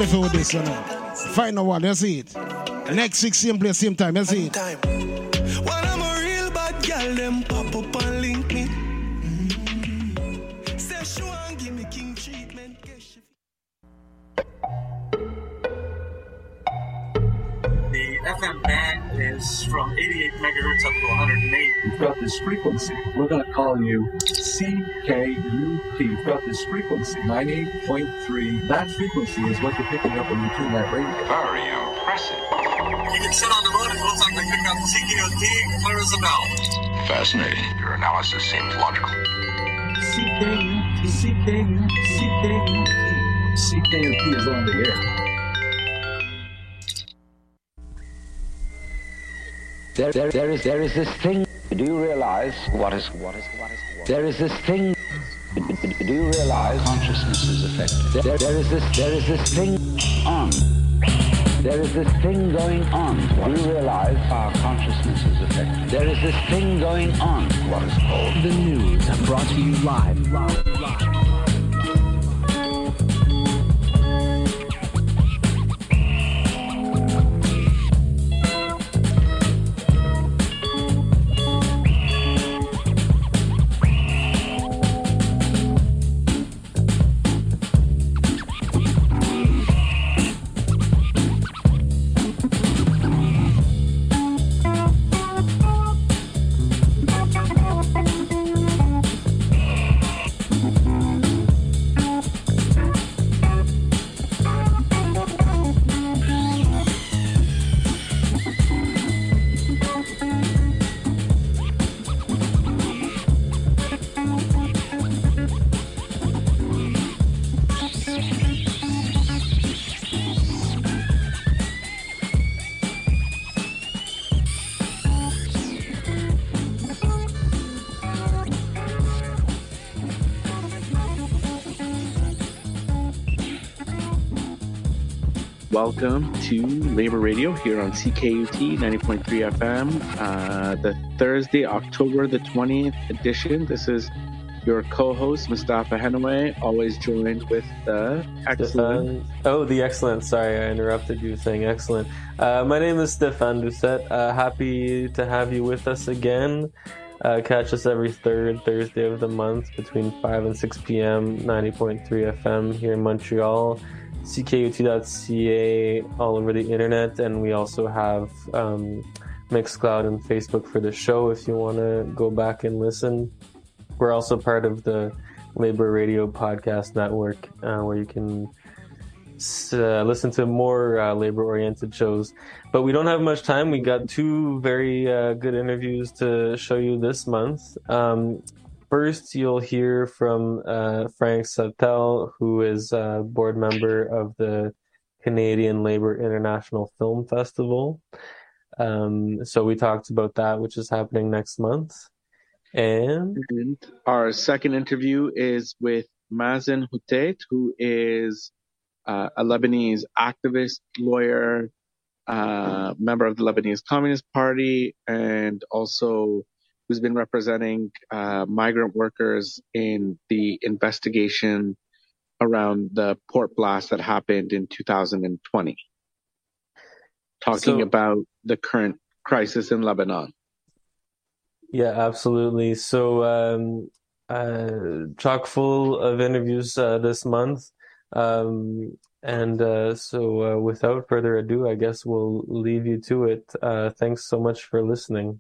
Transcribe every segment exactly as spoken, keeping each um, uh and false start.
Cliffy with this, you know. Final one, you see it. Next six, same place, same time, you see it. When I'm a real bad girl, them pop up and link me. Mm-hmm. Say she want give me king treatment. The F M band is from eighty-eight megahertz up to one hundred eight. You've got this frequency. We're going to call you C K U T. You've got this frequency, ninety-eight point three. That frequency is what you're picking up when you tune that radio. Very impressive. You can sit on the moon and it looks like they're picking up C K U T, clear as a bell. Fascinating. Your analysis seems logical. C K U T, C K U T, C K U T. C K U T is on the air. There, there, there is, there is this thing. Do you realize what is, what is, what is, what? There is this thing. Do you realize consciousness is affected? There, there is this, there is this thing on. There is this thing going on. Do you realize our consciousness is affected? There is this thing going on. What is called the news, brought to you live, live, live. Welcome to Labor Radio here on C K U T ninety point three F M, uh, the Thursday, October the twentieth edition. This is your co-host, Mustafa Henaway, always joined with the excellent... Stefan. Oh, the excellent. Sorry, I interrupted you saying excellent. Uh, my name is Stefan Doucette. Uh, happy to have you with us again. Uh, catch us every third Thursday of the month between five and six p.m., ninety point three F M here in Montreal. C K U T dot C A all over the internet, and we also have um, Mixcloud and Facebook for the show if you want to go back and listen. We're also part of the Labor Radio Podcast Network, uh, where you can uh, listen to more uh, labor-oriented shows. But we don't have much time. We got two very uh, good interviews to show you this month. Um, First, you'll hear from uh, Frank Sabtel, who is a board member of the Canadian Labour International Film Festival. Um, so we talked about that, which is happening next month. And, and our second interview is with Mazen Houtet, who is uh, a Lebanese activist, lawyer, uh, member of the Lebanese Communist Party, and also who's been representing uh, migrant workers in the investigation around the port blast that happened in two thousand twenty. Talking so, about the current crisis in Lebanon. Yeah, absolutely. So, um, uh, chock full of interviews uh, this month. Um, and uh, so uh, without further ado, I guess we'll leave you to it. Uh, thanks so much for listening.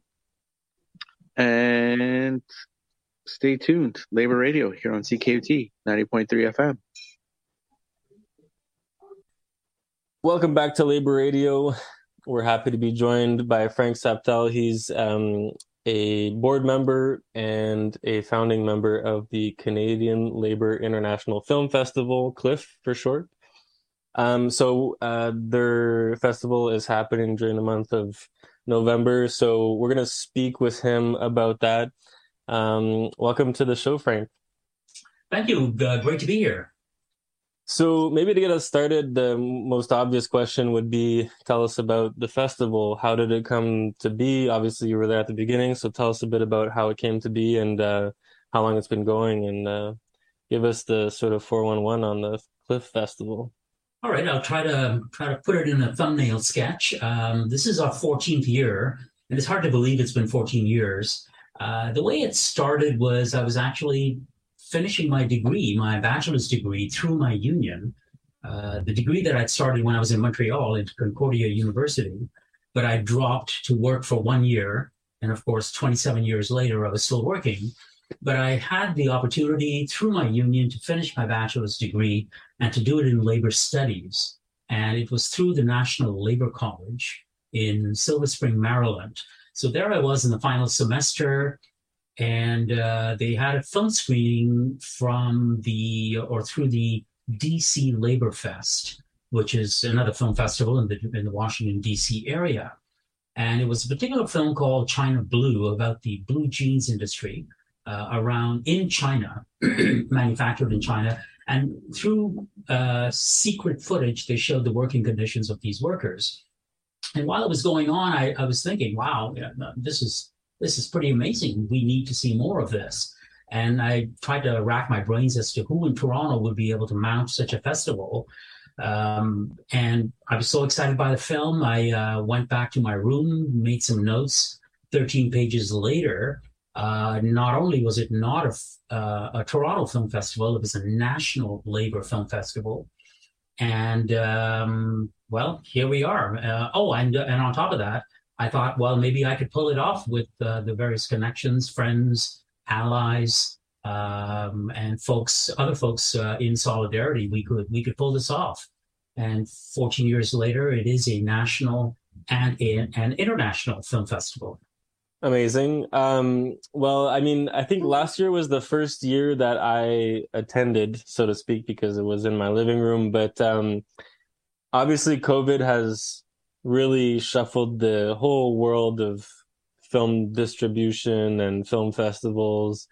And stay tuned. Labor Radio here on C K U T ninety point three F M. Welcome back to Labor Radio. We're happy to be joined by Frank Sabtel. He's um, a board member and a founding member of the Canadian Labour International Film Festival, CLIF for short. Um, so uh, their festival is happening during the month of November, so we're going to speak with him about that. Um, welcome to the show, Frank. Thank you. Uh, great to be here. So maybe to get us started, the most obvious question would be, tell us about the festival. How did it come to be? Obviously, you were there at the beginning, so tell us a bit about how it came to be and uh, how long it's been going, and uh, give us the sort of four one one on the CLIF Festival. All right, I'll try to try to put it in a thumbnail sketch. Um, this is our fourteenth year, and it's hard to believe it's been fourteen years. Uh, the way it started was I was actually finishing my degree, my bachelor's degree, through my union. Uh, the degree that I'd started when I was in Montreal at Concordia University, but I dropped to work for one year. And of course, twenty-seven years later, I was still working. But I had the opportunity through my union to finish my bachelor's degree and to do it in labor studies. And it was through the National Labor College in Silver Spring, Maryland. So there I was in the final semester, and uh, they had a film screening from the, or through the D C Labor Fest, which is another film festival in the, in the Washington, D C area. And it was a particular film called China Blue about the blue jeans industry. Uh, around in China, manufactured in China. And through uh, secret footage, they showed the working conditions of these workers. And while it was going on, I, I was thinking, wow, yeah, this is this is pretty amazing. We need to see more of this. And I tried to rack my brains as to who in Toronto would be able to mount such a festival. Um, and I was so excited by the film, I uh, went back to my room, made some notes. thirteen pages later, Uh, not only was it not a, uh, a Toronto Film Festival, it was a national labor film festival. And, um, well, here we are. Uh, oh, and, and on top of that, I thought, well, maybe I could pull it off with uh, the various connections, friends, allies, um, and folks, other folks uh, in solidarity. We could, we could pull this off. And fourteen years later, it is a national and a, an international film festival. Amazing. Um, well, I mean, I think last year was the first year that I attended, so to speak, because it was in my living room. But um, obviously, COVID has really shuffled the whole world of film distribution and film festivals.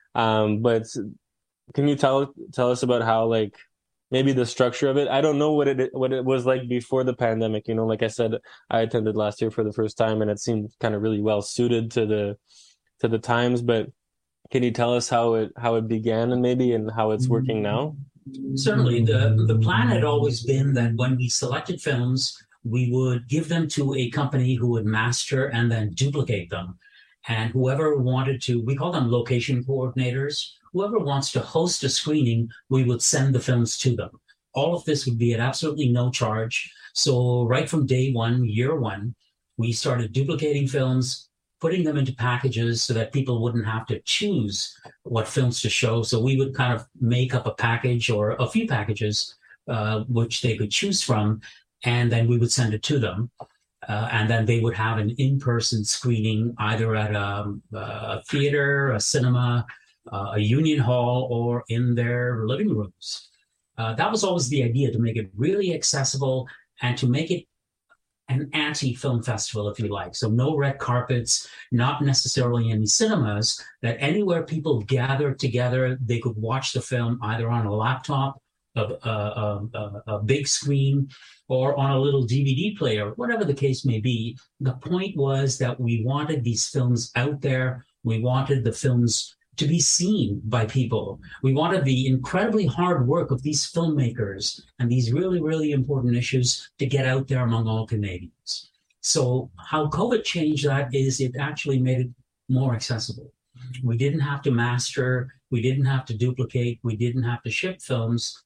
Um, but can you tell tell us about how, like, maybe the structure of it? I don't know what it what it was like before the pandemic. You know, like I said, I attended last year for the first time, and it seemed kind of really well suited to the to the times. But can you tell us how it how it began, and maybe and how it's working now? Certainly, the the plan had always been that when we selected films, we would give them to a company who would master and then duplicate them, and whoever wanted to, we call them location coordinators. Whoever wants to host a screening, we would send the films to them. All of this would be at absolutely no charge. So right from day one, year one, we started duplicating films, putting them into packages so that people wouldn't have to choose what films to show. So we would kind of make up a package or a few packages, uh, which they could choose from, and then we would send it to them. Uh, and then they would have an in-person screening either at a, a theater, a cinema, Uh, a union hall, or in their living rooms. Uh, that was always the idea, to make it really accessible and to make it an anti-film festival, if you like. So no red carpets, not necessarily any cinemas, that anywhere people gathered together, they could watch the film either on a laptop, a, a, a, a big screen, or on a little D V D player, whatever the case may be. The point was that we wanted these films out there. We wanted the films to be seen by people. We wanted the incredibly hard work of these filmmakers and these really, really important issues to get out there among all Canadians. So how COVID changed that is it actually made it more accessible. We didn't have to master, we didn't have to duplicate, we didn't have to ship films.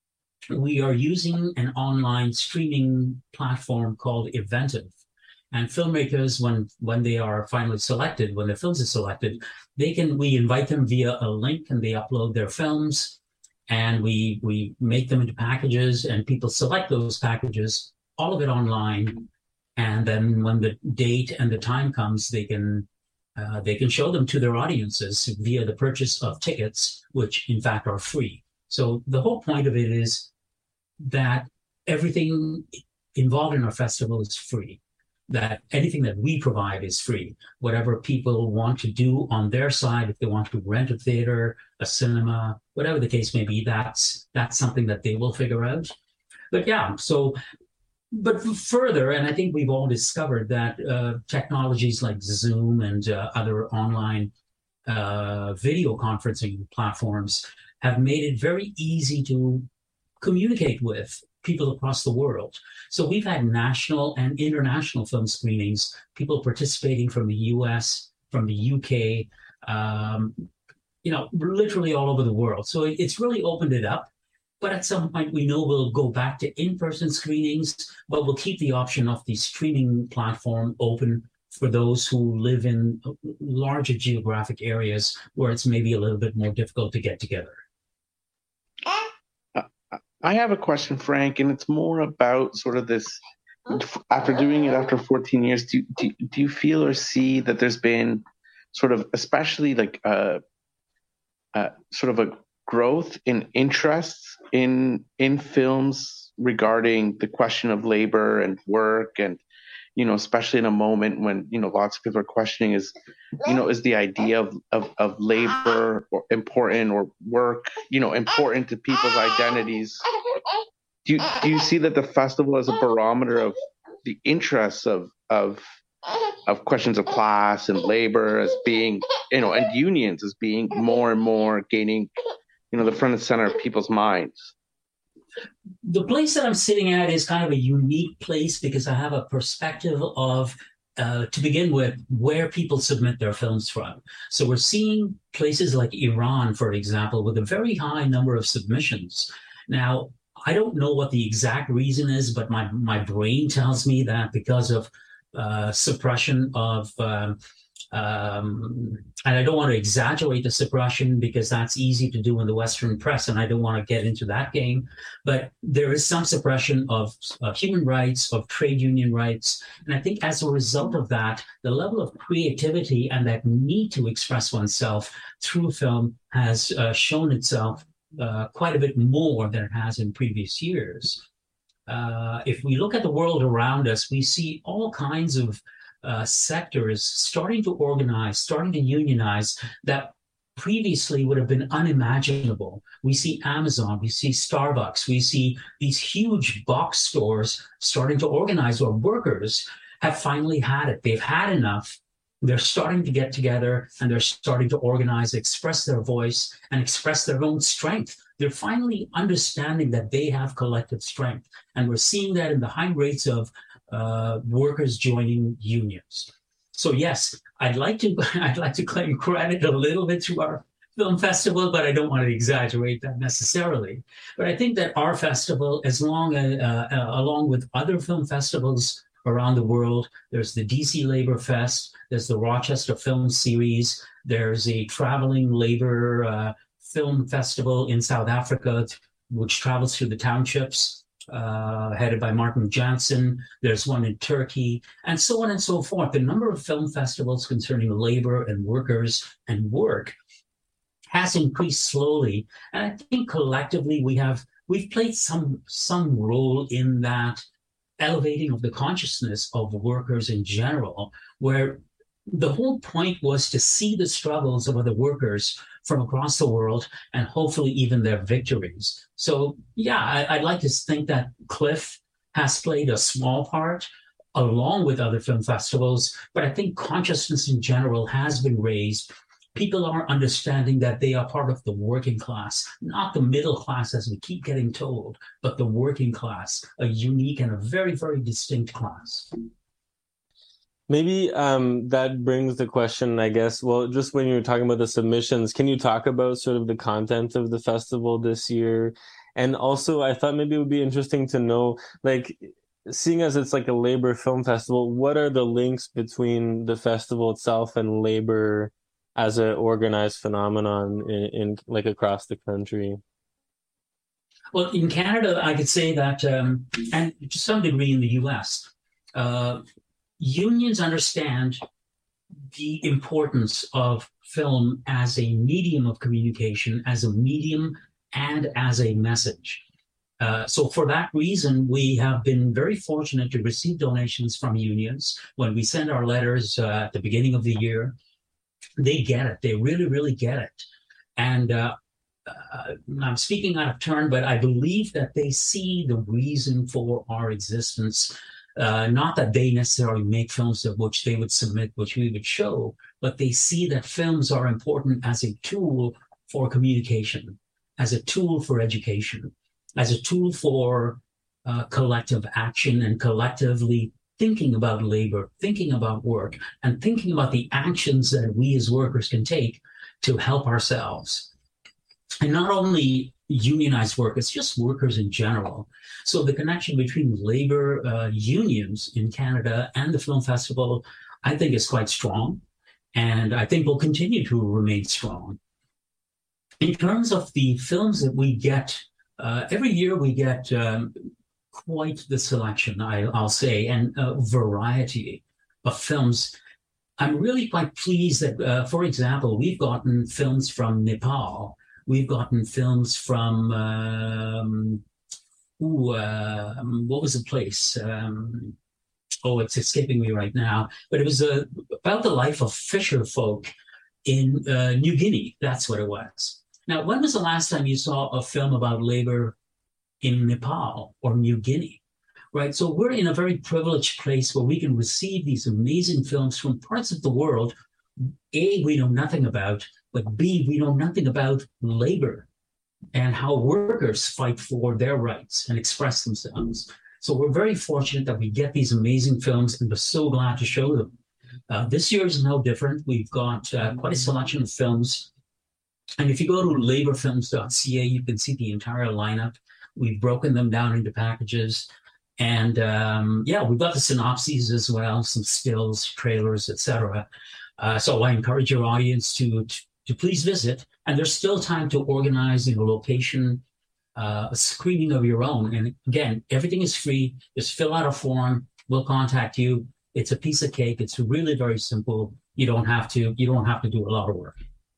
We are using an online streaming platform called Eventive. And filmmakers, when when they are finally selected, when their films are selected, they can we invite them via a link, and they upload their films, and we we make them into packages, and people select those packages, all of it online, and then when the date and the time comes, they can uh, they can show them to their audiences via the purchase of tickets, which in fact are free. So the whole point of it is that everything involved in our festival is free. That anything that we provide is free. Whatever people want to do on their side, if they want to rent a theater, a cinema, whatever the case may be, that's that's something that they will figure out. But yeah, so, but further, and I think we've all discovered that uh, technologies like Zoom and uh, other online uh, video conferencing platforms have made it very easy to communicate with people across the world. So we've had national and international film screenings, people participating from the U S, from the U K, um, you know, literally all over the world. So it's really opened it up. But at some point, we know we'll go back to in-person screenings, but we'll keep the option of the streaming platform open for those who live in larger geographic areas where it's maybe a little bit more difficult to get together. I have a question, Frank, and it's more about sort of this, after doing it after fourteen years, do, do, do you feel or see that there's been sort of, especially like uh, uh, sort of a growth in interests in in films regarding the question of labor and work, and you know, especially in a moment when, you know, lots of people are questioning is, you know, is the idea of of, of labor or important, or work, you know, important to people's identities? Do you do you see that the festival as a barometer of the interests of of of questions of class and labor as being, you know, and unions as being more and more gaining, you know, the front and center of people's minds? The place that I'm sitting at is kind of a unique place because I have a perspective of, uh, to begin with, where people submit their films from. So we're seeing places like Iran, for example, with a very high number of submissions. Now, I don't know what the exact reason is, but my, my brain tells me that because of uh, suppression of um, Um, and I don't want to exaggerate the suppression because that's easy to do in the Western press, and I don't want to get into that game. But there is some suppression of uh, human rights, of trade union rights. And I think as a result of that, the level of creativity and that need to express oneself through film has uh, shown itself uh, quite a bit more than it has in previous years. Uh, if we look at the world around us, we see all kinds of Uh, sectors starting to organize, starting to unionize that previously would have been unimaginable. We see Amazon, we see Starbucks, we see these huge box stores starting to organize, where workers have finally had it. They've had enough. They're starting to get together and they're starting to organize, express their voice, and express their own strength. They're finally understanding that they have collective strength. And we're seeing that in the high rates of Uh, workers joining unions. So yes, I'd like to I'd like to claim credit a little bit to our film festival, but I don't want to exaggerate that necessarily. But I think that our festival, as long as uh, uh, along with other film festivals around the world, there's the D C Labor Fest, there's the Rochester Film Series, there's a traveling labor uh, film festival in South Africa, which travels through the townships. Uh, headed by Martin Jansen. There's one in Turkey, and so on and so forth. The number of film festivals concerning labor and workers and work has increased slowly. And I think collectively we have, we've played some, some role in that elevating of the consciousness of workers in general, where the whole point was to see the struggles of other workers from across the world and hopefully even their victories. So yeah, I, I'd like to think that Cliff has played a small part along with other film festivals, but I think consciousness in general has been raised. People are understanding that they are part of the working class, not the middle class as we keep getting told, but the working class, a unique and a very, very distinct class. Maybe um, that brings the question, I guess, well, just when you were talking about the submissions, can you talk about sort of the content of the festival this year? And also, I thought maybe it would be interesting to know, like, seeing as it's like a labor film festival, what are the links between the festival itself and labor as an organized phenomenon in, in like across the country? Well, in Canada, I could say that, um, and to some degree in the U S, uh, unions understand the importance of film as a medium of communication, as a medium, and as a message. Uh, so for that reason, we have been very fortunate to receive donations from unions. When we send our letters uh, at the beginning of the year, they get it. They really, really get it. And uh, uh, I'm speaking out of turn, but I believe that they see the reason for our existence. Uh, not that they necessarily make films of which they would submit, which we would show, but they see that films are important as a tool for communication, as a tool for education, as a tool for uh, collective action and collectively thinking about labor, thinking about work, and thinking about the actions that we as workers can take to help ourselves. And not only unionized workers, just workers in general. So the connection between labor uh, unions in Canada and the film festival, I think, is quite strong, and I think will continue to remain strong. In terms of the films that we get, uh, every year we get um, quite the selection, I, I'll say, and a variety of films. I'm really quite pleased that, uh, for example, we've gotten films from Nepal. We've gotten films from, um, ooh, uh, what was the place? Um, oh, it's escaping me right now. But it was uh, about the life of fisher folk in uh, New Guinea. That's what it was. Now, when was the last time you saw a film about labor in Nepal or New Guinea, right? So we're in a very privileged place where we can receive these amazing films from parts of the world, A, we know nothing about, but B, we know nothing about labor and how workers fight for their rights and express themselves. So we're very fortunate that we get these amazing films, and we're so glad to show them. Uh, this year is no different. We've got uh, quite a selection of films. And if you go to labor films dot c a, you can see the entire lineup. We've broken them down into packages. And um, yeah, we've got the synopses as well, some stills, trailers, et cetera. Uh, so I encourage your audience to, to, to please visit. And there's still time to organize in a location, uh, a screening of your own. And again, everything is free. Just fill out a form. We'll contact you. It's a piece of cake. It's really very simple. You don't have to, you don't have to do a lot of work.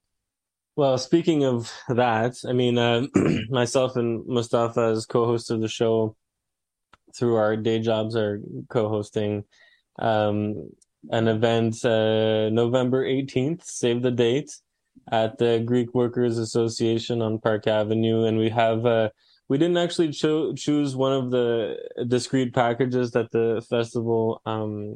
Well, speaking of that, I mean, uh, myself and Mustafa as co-host of the show through our day jobs are co-hosting um, an event uh, November eighteenth, save the date, at the Greek Workers Association on Park Avenue. And we have, uh, we didn't actually cho- choose one of the discrete packages that the festival um,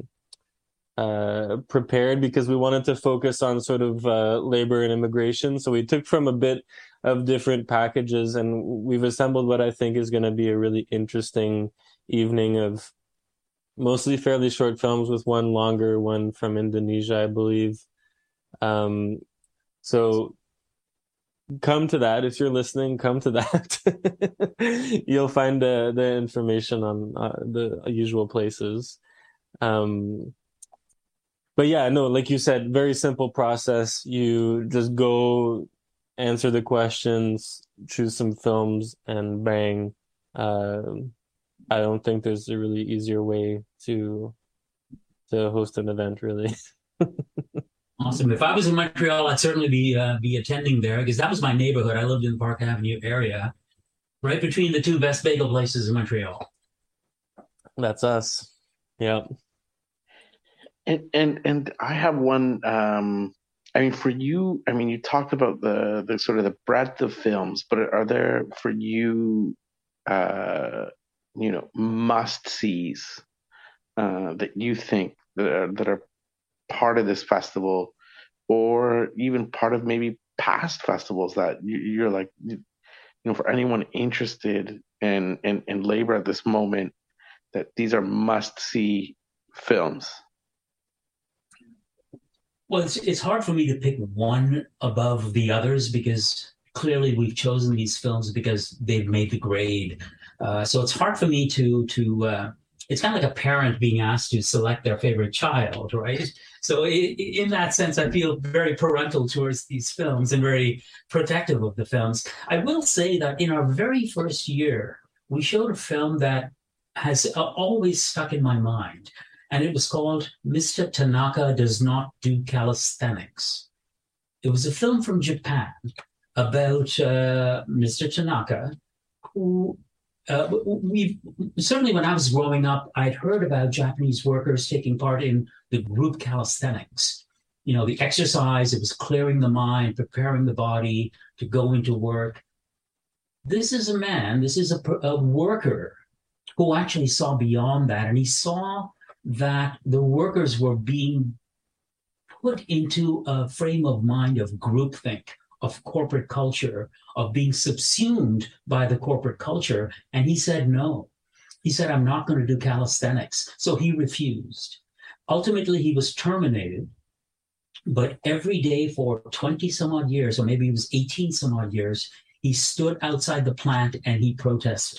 uh, prepared because we wanted to focus on sort of uh, labor and immigration. So we took from a bit of different packages, and we've assembled what I think is going to be a really interesting evening of mostly fairly short films with one longer one from Indonesia, I believe. Um, so come to that. If you're listening, come to that. You'll find uh, the information on uh, the usual places. Um, but yeah, no, like you said, very simple process. You just go answer the questions, choose some films, and bang. Uh, I don't think there's a really easier way to to host an event, really. Awesome. If I was in Montreal, I'd certainly be uh, be attending there because that was my neighborhood. I lived in the Park Avenue area, right between the two best bagel places in Montreal. That's us. Yeah. And and and I have one. Um, I mean, for you, I mean, you talked about the the sort of the breadth of films, but are there for you, uh, you know, must sees uh, that you think that are, that are part of this festival, or even part of maybe past festivals that you, you're like, you know, for anyone interested in, in in labor at this moment, that these are must see films? Well, it's, it's hard for me to pick one above the others because clearly we've chosen these films because they've made the grade. Uh, so it's hard for me to, to uh, it's kind of like a parent being asked to select their favorite child, right? So it, in that sense, I feel very parental towards these films and very protective of the films. I will say that in our very first year, we showed a film that has uh, always stuck in my mind. And it was called Mister Tanaka Does Not Do Calisthenics. It was a film from Japan about uh, Mister Tanaka, who uh, we certainly when I was growing up, I'd heard about Japanese workers taking part in the group calisthenics. You know, the exercise, it was clearing the mind, preparing the body to go into work. This is a man, this is a, a worker who actually saw beyond that, and he saw that the workers were being put into a frame of mind of groupthink, of corporate culture, of being subsumed by the corporate culture. And he said no. He said, I'm not going to do calisthenics. So he refused. Ultimately, he was terminated. But every day for twenty some odd years, or maybe it was eighteen some odd years, he stood outside the plant and he protested.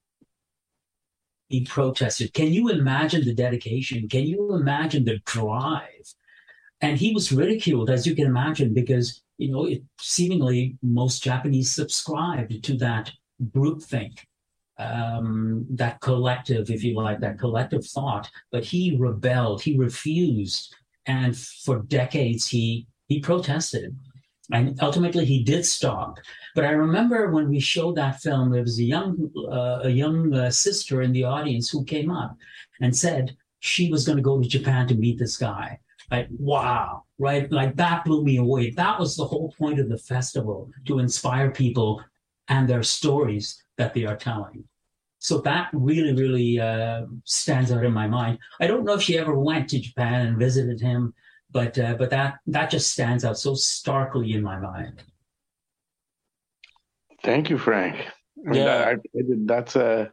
He protested. Can you imagine the dedication? Can you imagine the drive? And he was ridiculed, as you can imagine, because, you know, it, seemingly most Japanese subscribed to that groupthink, um, that collective, if you like, that collective thought. But he rebelled. He refused. And for decades, he he protested. And ultimately, he did stop. But I remember when we showed that film, there was a young uh, a young uh, sister in the audience who came up and said she was going to go to Japan to meet this guy. Like, wow, right? Like, that blew me away. That was the whole point of the festival, to inspire people and their stories that they are telling. So that really, really uh, stands out in my mind. I don't know if she ever went to Japan and visited him, but uh, but that that just stands out so starkly in my mind. Thank you, Frank. I mean, Yeah. that, I, I did, that's a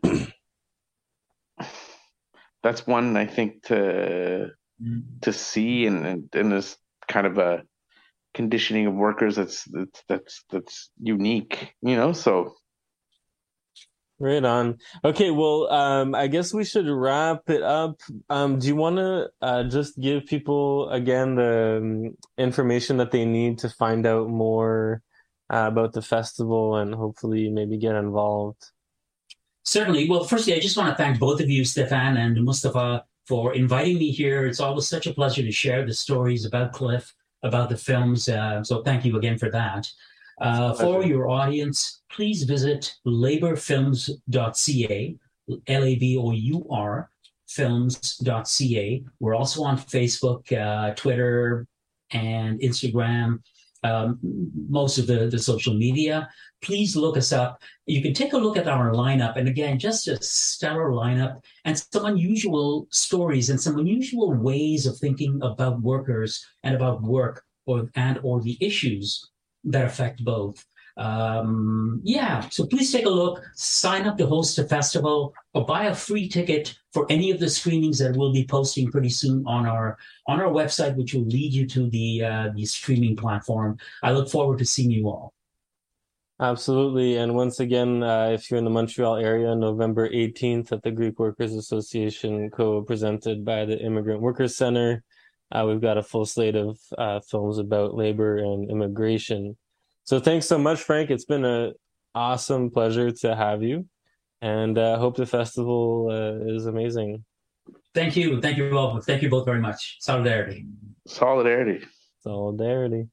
that's one I think to to see in in, in this kind of a conditioning of workers that's that's that's that's unique, you know. So. Right on. Okay, well, um, I guess we should wrap it up. Um, do you want to uh, just give people, again, the um, information that they need to find out more uh, about the festival and hopefully maybe get involved? Certainly. Well, firstly, I just want to thank both of you, Stefan and Mustafa, for inviting me here. It's always such a pleasure to share the stories about Cliff, about the films. Uh, so thank you again for that. Uh, for your audience, please visit labour films dot c a, L A B O U R, films dot c a. We're also on Facebook, uh, Twitter, and Instagram, um, most of the, the social media. Please look us up. You can take a look at our lineup. And again, just a stellar lineup and some unusual stories and some unusual ways of thinking about workers and about work or and or the issues that affect both. Um, yeah, so please take a look, sign up to host a festival, or buy a free ticket for any of the screenings that we'll be posting pretty soon on our on our website, which will lead you to the uh, the streaming platform. I look forward to seeing you all. Absolutely. And once again, uh, if you're in the Montreal area, November eighteenth at the Greek Workers Association, co-presented by the Immigrant Workers Center. Uh, we've got a full slate of uh, films about labor and immigration. So thanks so much, Frank. It's been an awesome pleasure to have you, and I uh, hope the festival uh, is amazing. Thank you. Thank you both. Thank you both very much. Solidarity. Solidarity. Solidarity.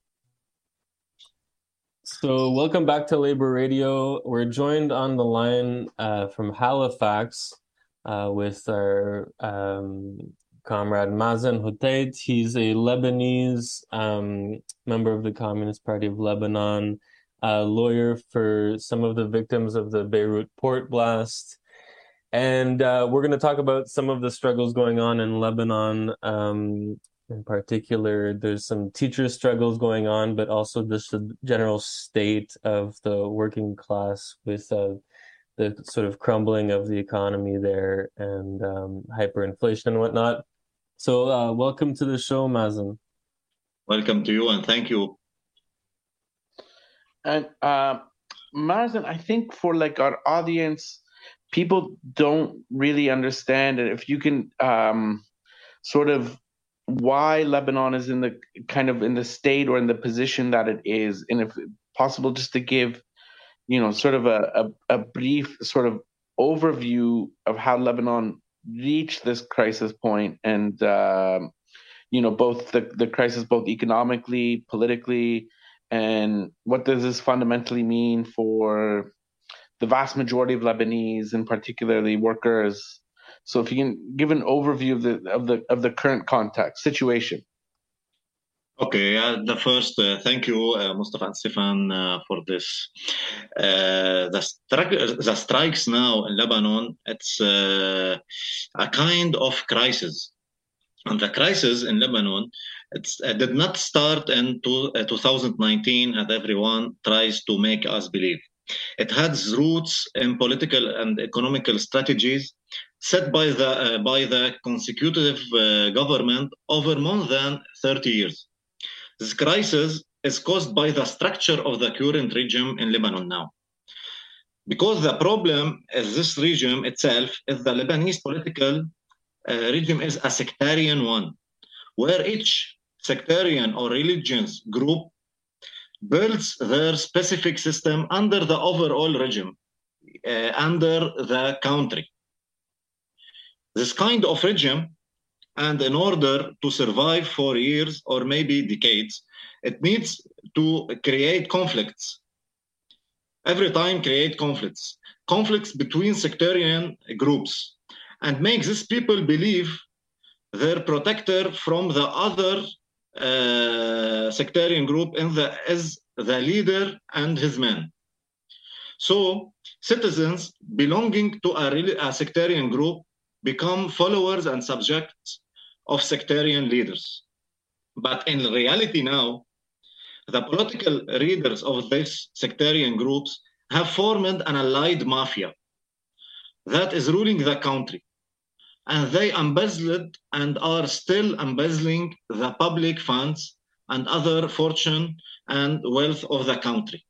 So welcome back to Labor Radio. We're joined on the line uh, from Halifax uh, with our um, comrade Mazen Houtait. He's a Lebanese um, member of the Communist Party of Lebanon, a lawyer for some of the victims of the Beirut port blast. And uh, we're going to talk about some of the struggles going on in Lebanon. Um, in particular, there's some teacher struggles going on, but also just the general state of the working class with uh, the sort of crumbling of the economy there and um, hyperinflation and whatnot. So uh, welcome to the show, Mazen. Welcome to you, and thank you. And uh, Mazen, I think for like our audience, people don't really understand it. If you can um, sort of why Lebanon is in the kind of in the state or in the position that it is, and if possible, just to give, you know, sort of a, a, a brief sort of overview of how Lebanon reached this crisis point, and um, you know, both the, the crisis, both economically, politically, and what does this fundamentally mean for the vast majority of Lebanese, and particularly workers. So, if you can give an overview of the of the of the current context situation. Okay, uh, the first, uh, thank you, uh, Mustafa and Stefan, uh, for this. Uh, the, stri- the strikes now in Lebanon, it's uh, a kind of crisis. And the crisis in Lebanon, it's, uh, did not start in two, uh, twenty nineteen, as everyone tries to make us believe. It had its roots in political and economical strategies set by the uh, by the consecutive uh, government over more than thirty years. This crisis is caused by the structure of the current regime in Lebanon now. Because the problem is this regime itself is the Lebanese political uh, regime is a sectarian one, where each sectarian or religious group builds their specific system under the overall regime, uh, under the country. This kind of regime, and in order to survive for years or maybe decades, it needs to create conflicts. Every time create conflicts, conflicts between sectarian groups, and make these people believe they're protector from the other uh, sectarian group in the, as the leader and his men. So citizens belonging to a, a sectarian group become followers and subjects of sectarian leaders. But in reality now, the political leaders of these sectarian groups have formed an allied mafia that is ruling the country. And they embezzled and are still embezzling the public funds and other fortune and wealth of the country.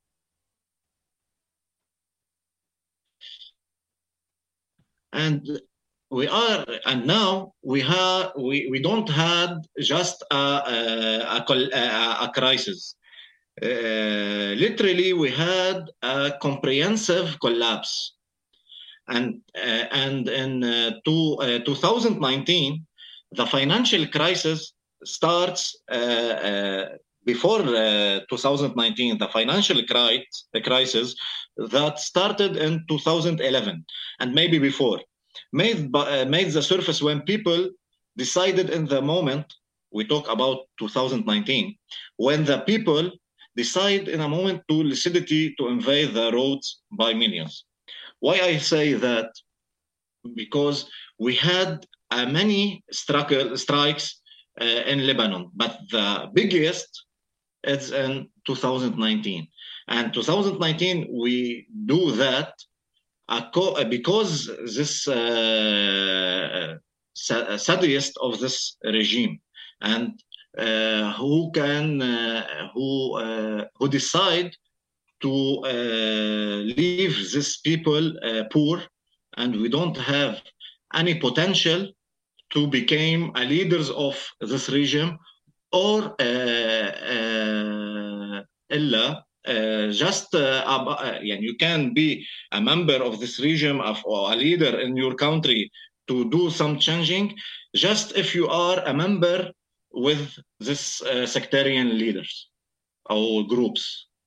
And we are, and now we have, we, we don't have just a, a, a, a crisis. Uh, literally, we had a comprehensive collapse. And, uh, and in uh, to, uh, twenty nineteen, the financial crisis starts uh, uh, before uh, twenty nineteen, the financial crisis that started in two thousand eleven, and maybe before, made, uh, made the surface when people decided in the moment, we talk about two thousand nineteen, when the people decide in a moment to lucidity to invade the roads by millions. Why I say that? Because we had uh, many struggle, strikes uh, in Lebanon, but the biggest is in two thousand nineteen. And two thousand nineteen, we do that uh, because this uh, sadist of this regime, and uh, who can, uh, who, uh, who decide to uh, leave these people uh, poor, and we don't have any potential to become a leaders of this regime, or uh, uh, illa, uh, just uh, uh, you can be a member of this regime of, or a leader in your country to do some changing, just if you are a member with this uh, sectarian leaders or groups.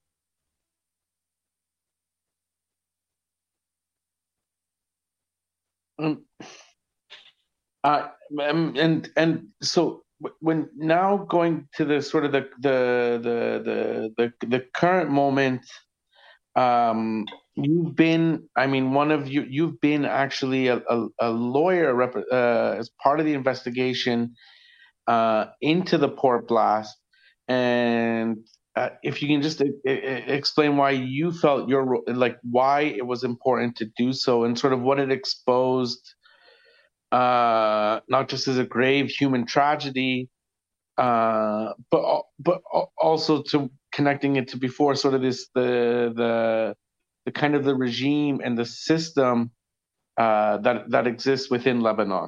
Um, uh, and and so when now going to the sort of the the the the the, the current moment, um, you've been, I mean, one of you, you've been actually a, a, a lawyer rep- uh, as part of the investigation uh, into the port blast, and uh, if you can just uh, explain why you felt your, like why it was important to do so, and sort of what it exposed, uh, not just as a grave human tragedy, uh, but but also to connecting it to before, sort of this the the the kind of the regime and the system uh, that that exists within Lebanon.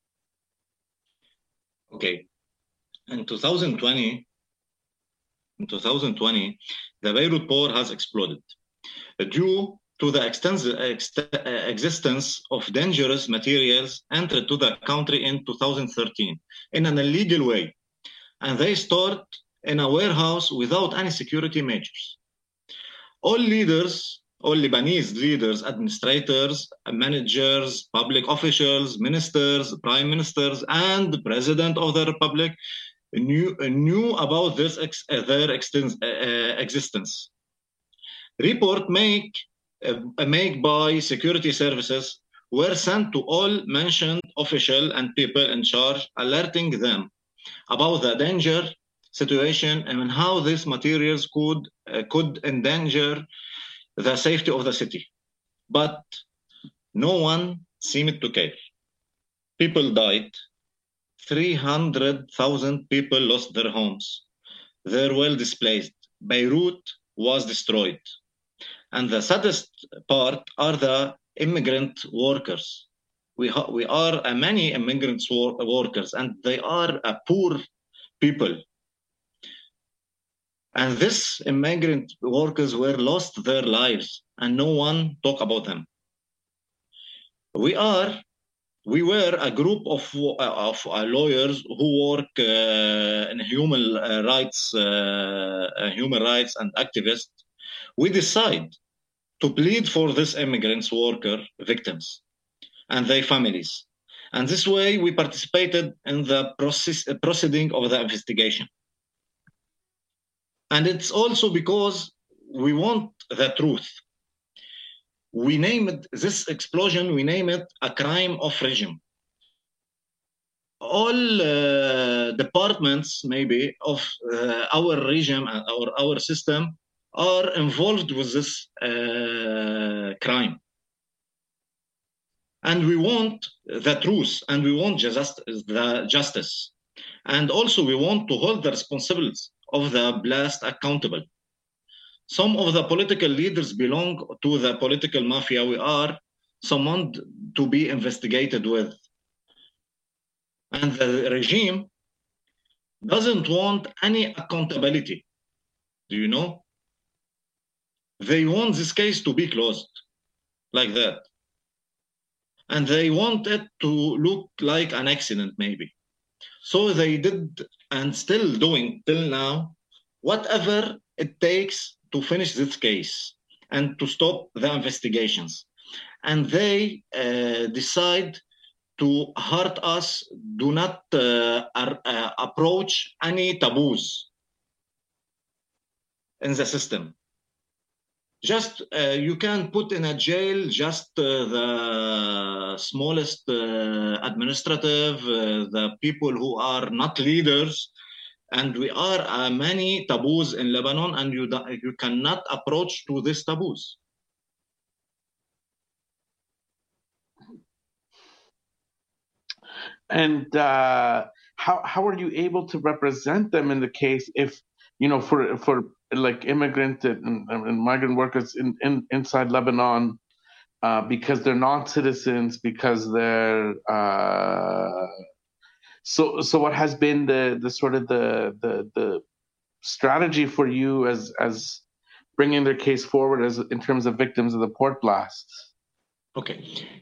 Okay, in two thousand twenty. In two thousand twenty, the Beirut port has exploded due to the extensive ext- existence of dangerous materials entered to the country in two thousand thirteen in an illegal way, and they stored in a warehouse without any security measures. All leaders, all Lebanese leaders, administrators, managers, public officials, ministers, prime ministers, and the president of the republic knew knew about this ex, uh, their extens, uh, existence. Report make uh, made by security services were sent to all mentioned official and people in charge, alerting them about the danger situation and how these materials could uh, could endanger the safety of the city. But no one seemed to care. People died. three hundred thousand people lost their homes. They were well displaced. Beirut was destroyed. And the saddest part are the immigrant workers. We, ha- we are uh, many immigrant wor- workers, and they are uh, poor people. And these immigrant workers were lost their lives, and no one talk about them. We are, we were a group of of uh, lawyers who work uh, in human uh, rights, uh, uh, human rights and activists. We decide to plead for these immigrants worker victims and their families. And this way we participated in the process, uh, proceeding of the investigation. And it's also because we want the truth. We name it, this explosion, we name it a crime of regime. All uh, departments, maybe, of uh, our regime and our, our system are involved with this uh, crime. And we want the truth, and we want just, the justice. And also we want to hold the responsibilities of the blast accountable. Some of the political leaders belong to the political mafia. We are someone to be investigated with. And the regime doesn't want any accountability. Do you know? They want this case to be closed like that. And they want it to look like an accident, maybe. So they did, and still doing till now, whatever it takes to finish this case and to stop the investigations. And they uh, decide to hurt us, do not uh, uh, approach any taboos in the system. Just uh, you can put in a jail just uh, the smallest uh, administrative, uh, the people who are not leaders, and we are uh, many taboos in Lebanon, and you you cannot approach to these taboos. And uh, how how are you able to represent them in the case if you know for for like immigrant and, and migrant workers in, in inside Lebanon uh, because they're non-citizens, because they're uh, so so what has been the the sort of the the the strategy for you as as bringing their case forward as in terms of victims of the port blasts? Okay.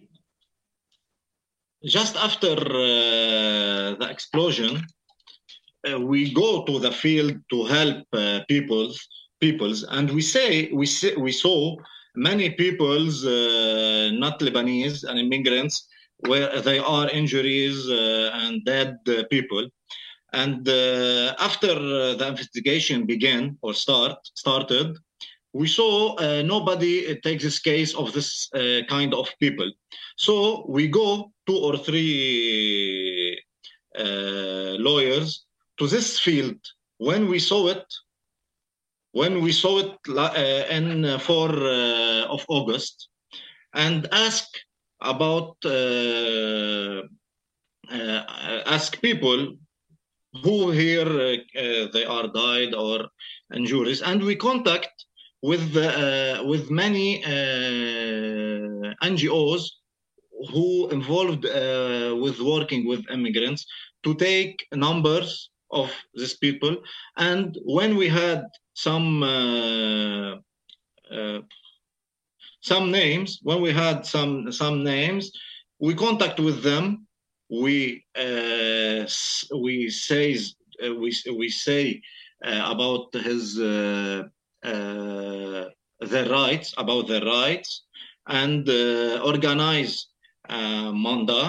Just after uh, the explosion, uh, we go to the field to help uh, peoples, peoples, and we say we say, we saw many peoples, uh, not Lebanese and immigrants, where there are injuries uh, and dead uh, people. And uh, after uh, the investigation began or start started, we saw uh, nobody takes this case of this uh, kind of people. So we go two or three uh, lawyers to this field. When we saw it, when we saw it uh, in uh, four uh, of August, and ask about uh, uh, ask people who here uh, uh, they are died or injuries, and we contact with uh, with many uh, N G Os who involved uh, with working with immigrants to take numbers of these people. And when we had some uh, uh, some names, when we had some some names, we contact with them. We uh, we says uh, we we say uh, about his. Uh, Uh, their rights, about their rights, and uh, organize uh, Manda,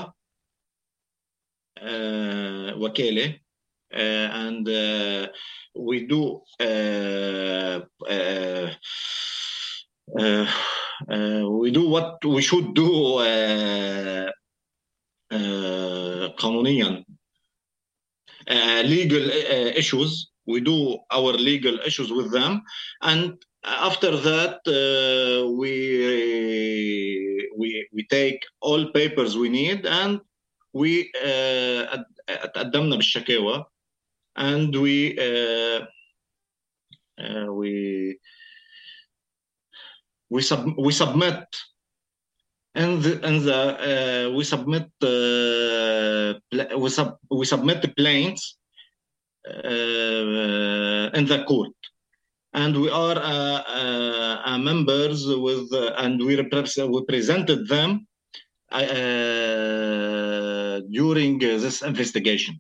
uh, Wakele, uh, and uh, we do uh, uh, uh, uh, we do what we should do uh, uh, قانونيا, uh, legal uh, issues. We do our legal issues with them, and after that, uh, we we we take all papers we need, and we uh, تقدمنا بالشكاوى, and we uh, uh, we we sub we submit and the, and the uh, we submit uh, we sub we submit the plaints uh, in the court. And we are uh, uh, uh, members with, uh, and we, represent, we presented them uh, during uh, this investigation.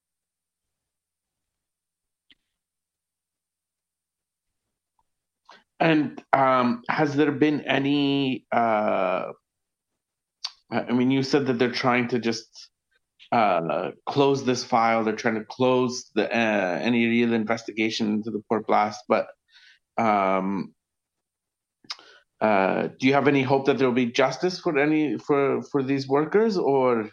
And um, has there been any? Uh, I mean, you said that they're trying to just uh, close this file. They're trying to close the uh, any real investigation into the port blast, but. Um, uh, do you have any hope that there will be justice for any for for these workers, or?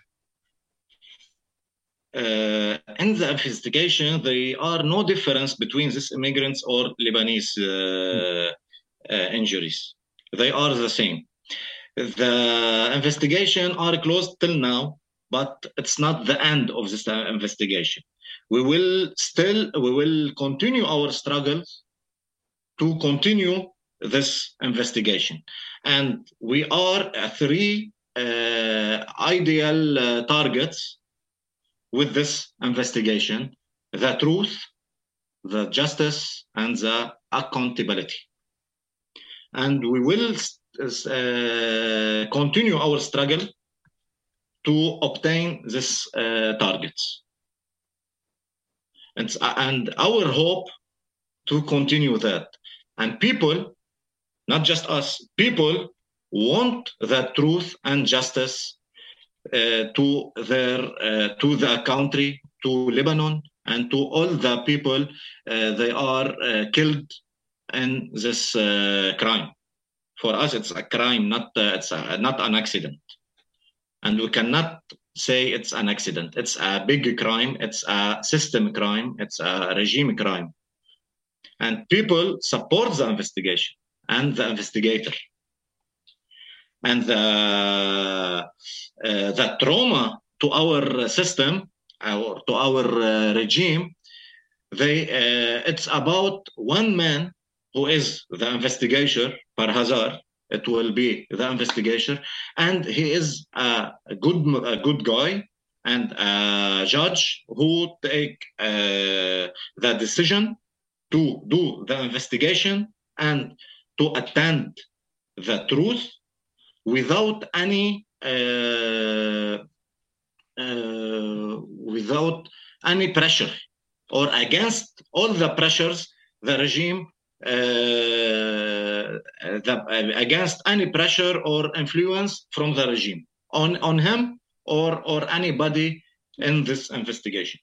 Uh, in the investigation, there are no difference between these immigrants or Lebanese uh, uh, injuries. They are the same. The investigation are closed till now, but it's not the end of this uh, investigation. We will still we will continue our struggles to continue this investigation. And we are uh, three uh, ideal uh, targets with this investigation: the truth, the justice, and the accountability. And we will uh, continue our struggle to obtain these uh, targets. And, and our hope to continue that. And people, not just us, people want that truth and justice uh, to their uh, to the country, to Lebanon, and to all the people uh, they are uh, killed in this uh, crime. For us, it's a crime, not uh, it's a, not an accident, and we cannot say it's an accident. It's a big crime. It's a system crime. It's a regime crime. And people support the investigation and the investigator. And the, uh, the trauma to our system, our, to our uh, regime, they, uh, it's about one man who is the investigator, par hazard, it will be the investigator, and he is a good, a good guy and a judge who take uh, the decision to do the investigation and to attend the truth without any uh, uh, without any pressure or against all the pressures the regime uh, the, against any pressure or influence from the regime on on him or or anybody in this investigation.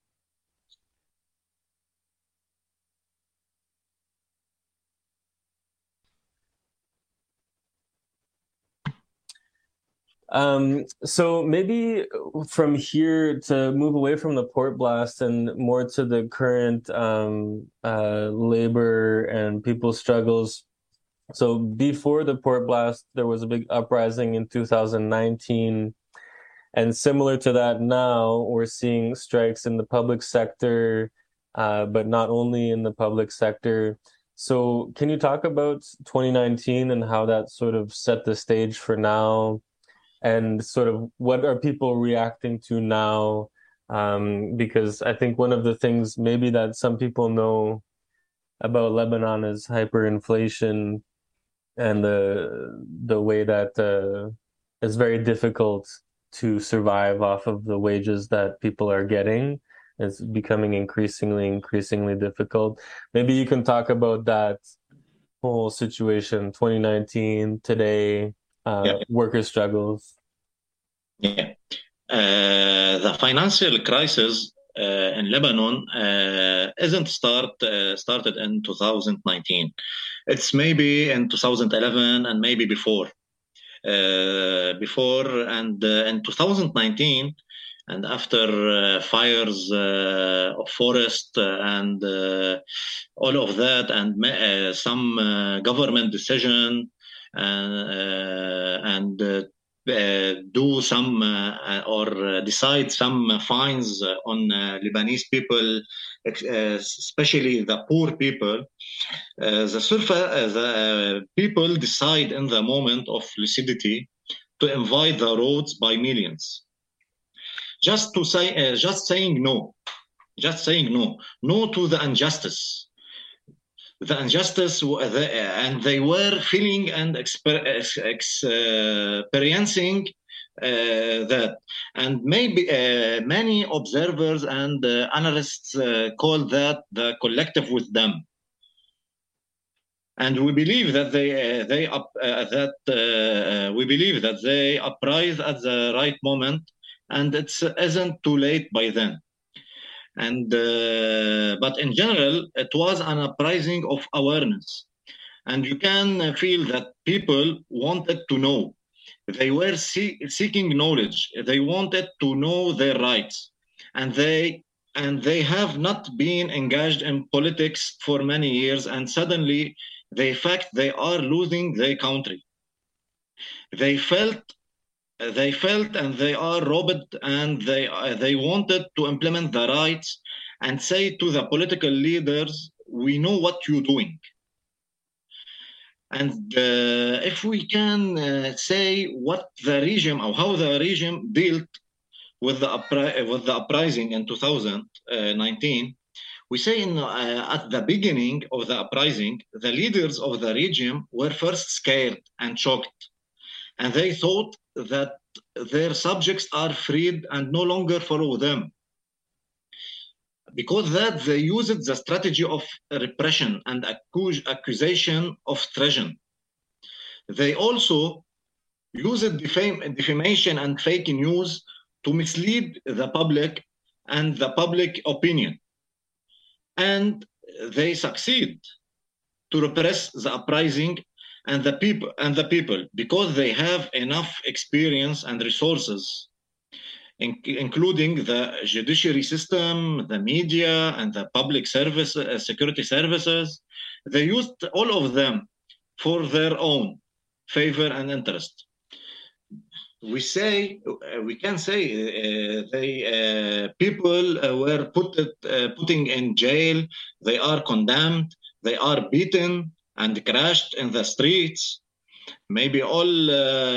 Um, so maybe from here to move away from the port blast and more to the current um, uh, labor and people's struggles. So before the port blast, there was a big uprising in two thousand nineteen. And similar to that now, we're seeing strikes in the public sector, uh, but not only in the public sector. So can you talk about twenty nineteen and how that sort of set the stage for now? And sort of what are people reacting to now? Um, because I think one of the things maybe that some people know about Lebanon is hyperinflation and the the way that uh, it's very difficult to survive off of the wages that people are getting. It's becoming increasingly, increasingly difficult. Maybe you can talk about that whole situation, twenty nineteen, today, uh, yeah. Worker struggles. Yeah. Uh, the financial crisis uh, in Lebanon uh, isn't start uh, started in two thousand nineteen. It's maybe in two thousand eleven and maybe before. Uh, before and uh, in two thousand nineteen, and after uh, fires uh, of forest uh, and uh, all of that, and uh, some uh, government decision uh, uh, and uh, uh, do some uh, or decide some fines on uh, Lebanese people, especially the poor people. Uh, the, surfa, uh, the uh, people decide in the moment of lucidity to invade the roads by millions. Just to say, uh, just saying no, just saying no, no to the injustice, the injustice, and they were feeling and exper- experiencing uh, that, and maybe uh, many observers and uh, analysts uh, call that the collective wisdom. And we believe that they uh, they up, uh, that uh, we believe that they uprise at the right moment, and it isn't too late by then. And uh, but in general, it was an uprising of awareness, and you can feel that people wanted to know. They were see- seeking knowledge. They wanted to know their rights, and they and they have not been engaged in politics for many years, and suddenly. They fact they are losing their country. They felt, they felt, and they are robbed, and they uh, they wanted to implement the rights and say to the political leaders, "We know what you're doing." And uh, if we can uh, say what the regime or how the regime dealt with the upri- with the uprising in two thousand nineteen. We say in, uh, at the beginning of the uprising, the leaders of the regime were first scared and shocked. And they thought that their subjects are freed and no longer follow them. Because that they used the strategy of repression and accus- accusation of treason. They also used defam- defamation and fake news to mislead the public and the public opinion. And they succeed to repress the uprising and the people and the people because they have enough experience and resources, in, including the judiciary system, the media, and the public service uh, security services. They used all of them for their own favor and interest. We say uh, we can say uh, they uh, people uh, were put uh, putting in jail. They are condemned. They are beaten and crashed in the streets. Maybe all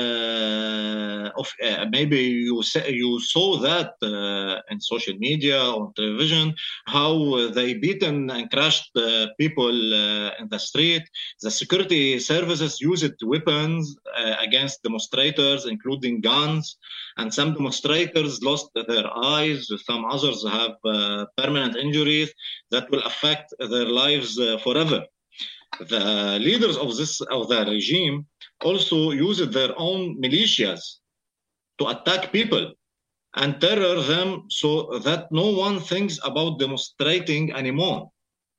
uh, of uh, maybe you say, you saw that uh, in social media or television how they beaten and crashed uh, people uh, in the street. The security services used weapons uh, against demonstrators, including guns, and some demonstrators lost their eyes. Some others have uh, permanent injuries that will affect their lives uh, forever. The leaders of this of the regime also used their own militias to attack people and terror them so that no one thinks about demonstrating anymore.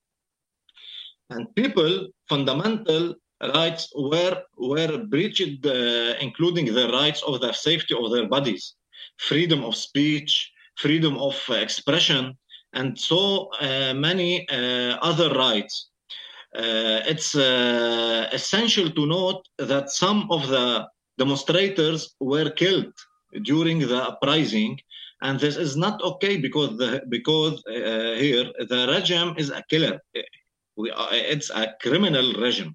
And people, fundamental rights were, were breached, uh, including the rights of the safety of their bodies, freedom of speech, freedom of expression, and so uh, many uh, other rights. Uh, it's uh, essential to note that some of the demonstrators were killed during the uprising, and this is not okay because the, because uh, here the regime is a killer. We are, it's a criminal regime,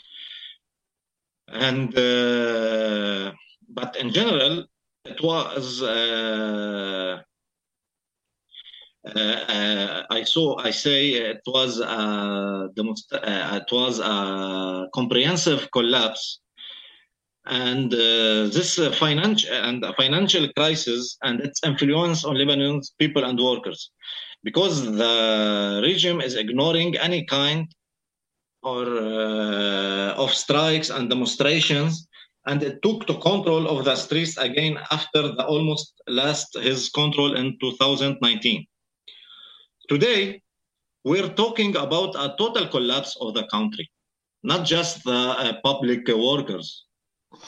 and uh, but in general it was. Uh, Uh, uh, I saw. I say it was a demonstra- uh, it was a comprehensive collapse, and uh, this uh, financial and uh, financial crisis and its influence on Lebanon's people and workers, because the regime is ignoring any kind or uh, of strikes and demonstrations, and it took to control of the streets again after the almost lost his control in two thousand nineteen. Today, we're talking about a total collapse of the country, not just the uh, public uh, workers.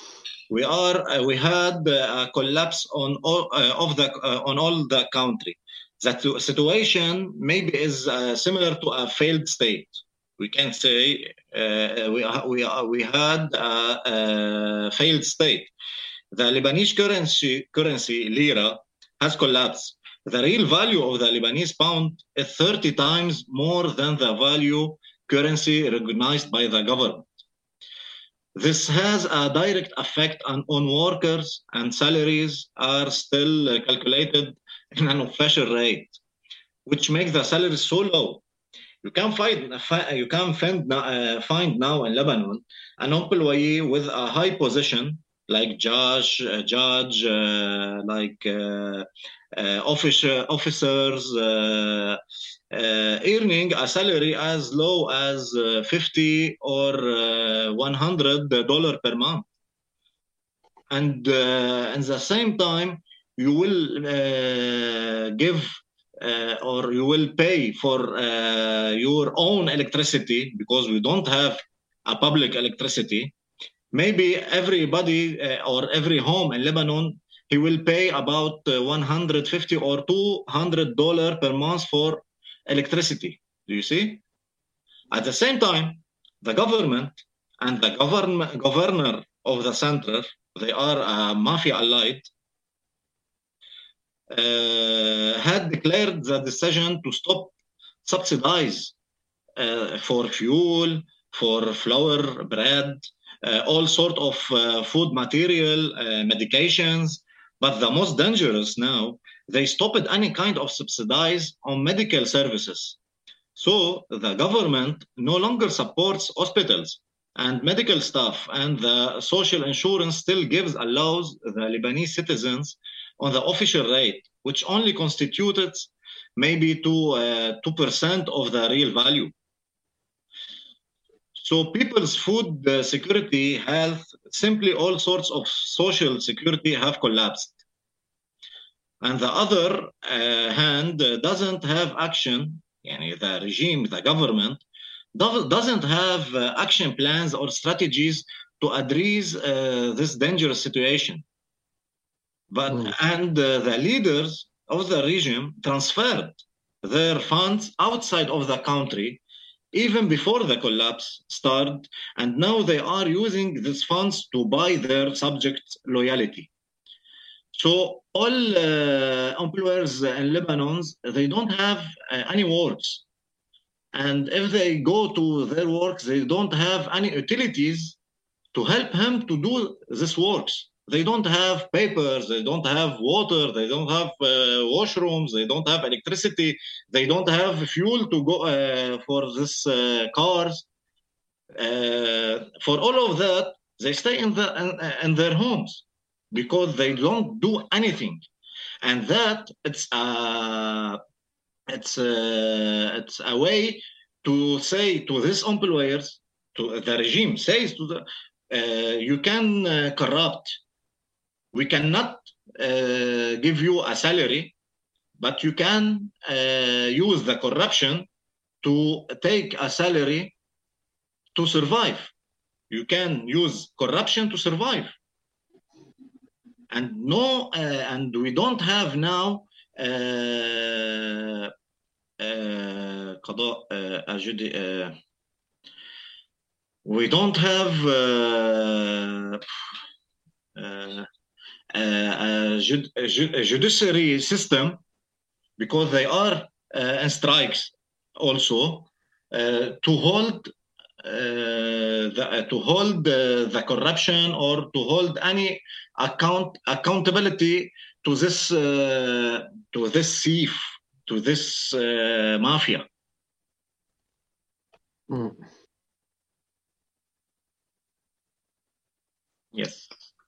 we are uh, we had uh, a collapse on all uh, of the uh, on all the country. That situation maybe is uh, similar to a failed state. We can say uh, we we we had a, a failed state. The Lebanese currency currency lira has collapsed. The real value of the Lebanese pound is thirty times more than the value currency recognized by the government. This has a direct effect on, on workers, and salaries are still calculated in an official rate, which makes the salaries so low. You can find you can find uh, find now in Lebanon an employee with a high position like judge, uh, judge, uh, like uh, uh, officer, officers, uh, uh, earning a salary as low as uh, fifty or uh, one hundred dollars per month, and uh, at the same time you will uh, give uh, or you will pay for uh, your own electricity, because we don't have a public electricity. Maybe everybody uh, or every home in Lebanon, he will pay about uh, one hundred fifty or two hundred dollars per month for electricity. Do you see? At the same time, the government and the govern governor of the center, they are uh, mafia allied, uh, had declared the decision to stop subsidize uh, for fuel, for flour, bread, uh, all sort of uh, food material, uh, medications. But the most dangerous now, they stopped any kind of subsidize on medical services. So the government no longer supports hospitals and medical staff, and the social insurance still gives, allows the Lebanese citizens on the official rate, which only constituted maybe to uh, two percent of the real value. So people's food uh, security, health, simply all sorts of social security have collapsed. And the other uh, hand uh, doesn't have action, yani the regime, the government, do doesn't have uh, action plans or strategies to address uh, this dangerous situation. But mm. And uh, the leaders of the regime transferred their funds outside of the country even before the collapse started, and now they are using these funds to buy their subjects' loyalty. So all uh, employers in Lebanon, they don't have uh, any works. And if they go to their works, they don't have any utilities to help him to do this works. They don't have papers, they don't have water, they don't have uh, washrooms, they don't have electricity, they don't have fuel to go uh, for this uh, cars. Uh, for all of that, they stay in, the, in, in their homes because they don't do anything. And that, it's a, it's a, it's a way to say to these employers, to the regime says to the, uh, you can uh, corrupt. We cannot uh, give you a salary, but you can uh, use the corruption to take a salary to survive. You can use corruption to survive. And no, uh, and we don't have now uh, uh, uh, we don't have uh, uh, Uh, a, jud a, ju a judiciary system, because they are uh, in strikes also uh, to hold uh, the, uh, to hold uh, the corruption or to hold any account accountability to this uh, to this thief, to this uh, mafia. Mm. Yes.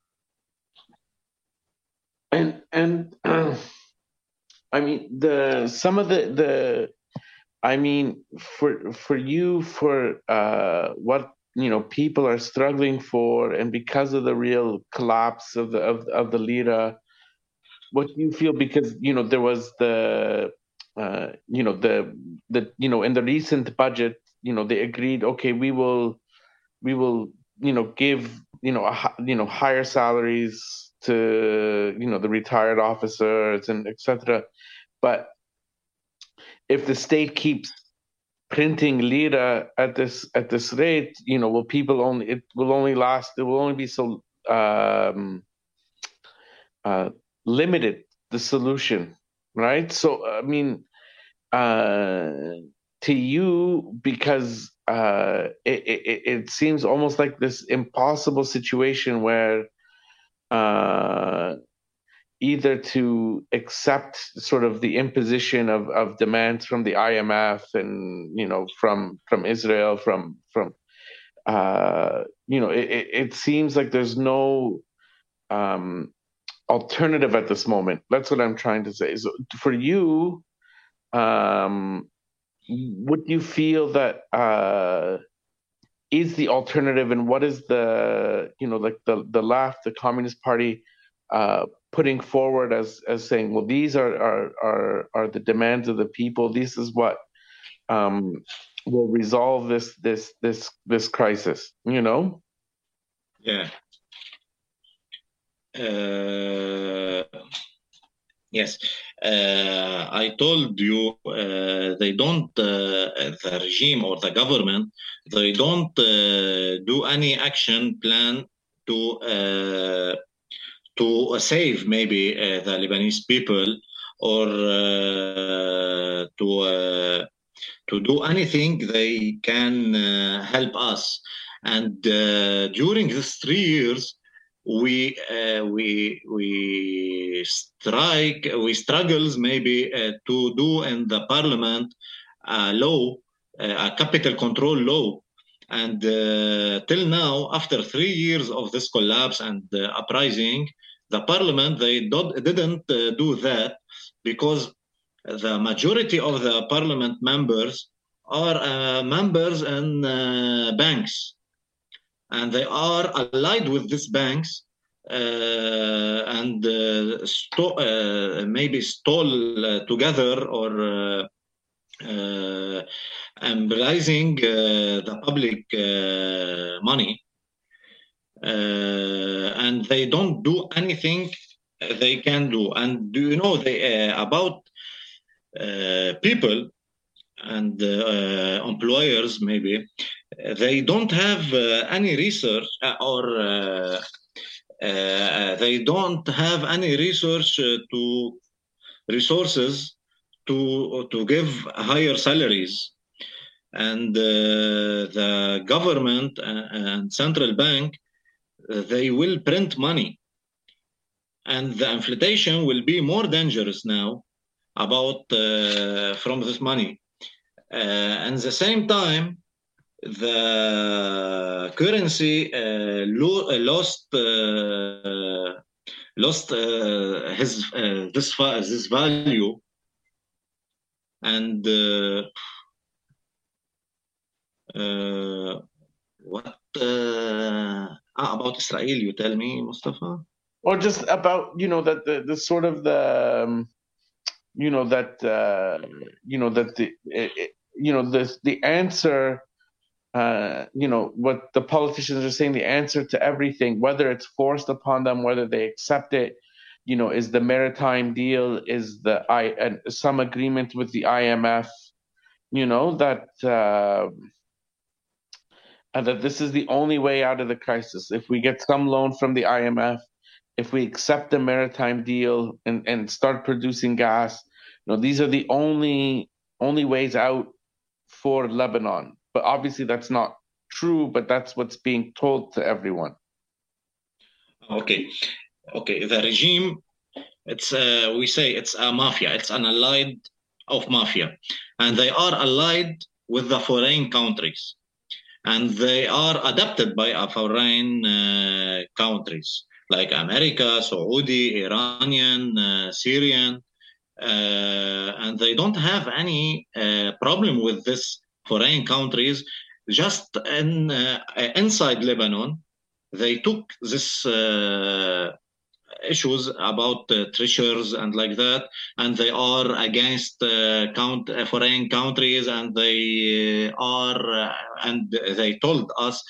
And and uh, I mean the some of the the I mean for for you for uh, what you know people are struggling for, and because of the real collapse of the of, of the lira, what do you feel? Because you know there was the uh, you know the the you know in the recent budget, you know they agreed, okay, we will we will you know, give, you know, a, you know, higher salaries to, you know, the retired officers and et cetera. But if the state keeps printing lira at this at this rate, you know, will people only it will only last. It will only be so um, uh, limited. The solution, right? So I mean, uh, to you, because uh, it, it it seems almost like this impossible situation where. Uh, either to accept sort of the imposition of, of demands from the I M F and, you know, from from Israel, from, from uh, you know, it, it seems like there's no um, alternative at this moment. That's what I'm trying to say. So for you, um, what do you feel that uh, is the alternative, and what is the, you know, like the, the left, the Communist Party, uh, putting forward as as saying, well, these are are are, are the demands of the people. This is what um, will resolve this this this this crisis. You know? Yeah. Uh, yes. Uh, I told you uh, they don't. Uh, the regime or the government, they don't uh, do any action plan to. Uh, to save maybe uh, the Lebanese people, or uh, to uh, to do anything they can uh, help us. And uh, during these three years, we uh, we we strike, we struggles maybe uh, to do in the parliament a law, uh, a capital control law. And uh, till now, after three years of this collapse and uh, uprising, the parliament, they don't, didn't uh, do that because the majority of the parliament members are uh, members in uh, banks. And they are allied with these banks uh, and uh, sto- uh, maybe stole uh, together or uh, uh, embracing uh, the public uh, money, uh, and they don't do anything they can do. And do you know they, uh, about uh, people and uh, employers, maybe they don't have uh, any research uh, or uh, uh, they don't have any research uh, to resources to to give higher salaries. And uh, the government and central bank, uh, they will print money, and the inflation will be more dangerous now about uh, from this money. Uh, and at the same time, the currency uh, lo- lost uh, lost uh, his uh, this this value, and uh, uh, what uh, ah, about Israel? You tell me, Mustafa. Or just about, you know, that the, the sort of the um, you know that uh, you know that the it, it, you know the the answer. Uh, you know, what the politicians are saying, the answer to everything, whether it's forced upon them, whether they accept it, you know, is the maritime deal, is the I uh, some agreement with the I M F, you know, that uh, and that this is the only way out of the crisis. If we get some loan from the I M F, if we accept the maritime deal and, and start producing gas, you know, these are the only only ways out for Lebanon. But obviously that's not true, but that's what's being told to everyone. Okay. Okay. The regime, it's uh, we say it's a mafia. It's an allied of mafia. And they are allied with the foreign countries. And they are adapted by a foreign uh, countries like America, Saudi, Iranian, uh, Syrian. Uh, and they don't have any uh, problem with this foreign countries. Just in uh, inside Lebanon, they took this uh, issues about uh, treasures and like that, and they are against uh, count uh, foreign countries, and they uh, are uh, and they told us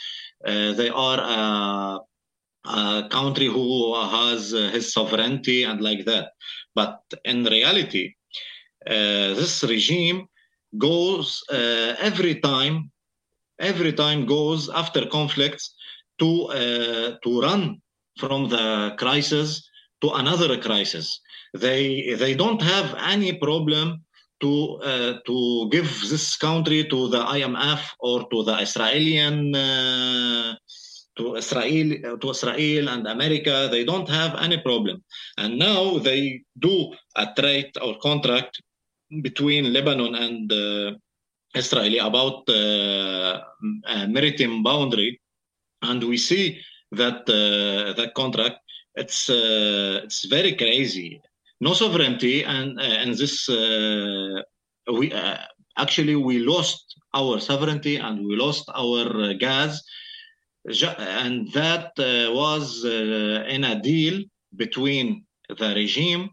Uh, they are a, a country who has uh, his sovereignty and like that. But in reality, uh, this regime goes uh, every time, every time goes after conflicts to uh, to run from the crisis to another crisis. They they don't have any problem to uh, to give this country to the I M F or to the Israeli uh, to Israel to Israel and America. They don't have any problem, and now they do a trade or contract between Lebanon and uh, Israel about uh, a maritime boundary, and we see that uh, that contract it's uh, it's very crazy. No sovereignty, and uh, and this uh, we uh, actually we lost our sovereignty and we lost our uh, gas, and that uh, was uh, in a deal between the regime,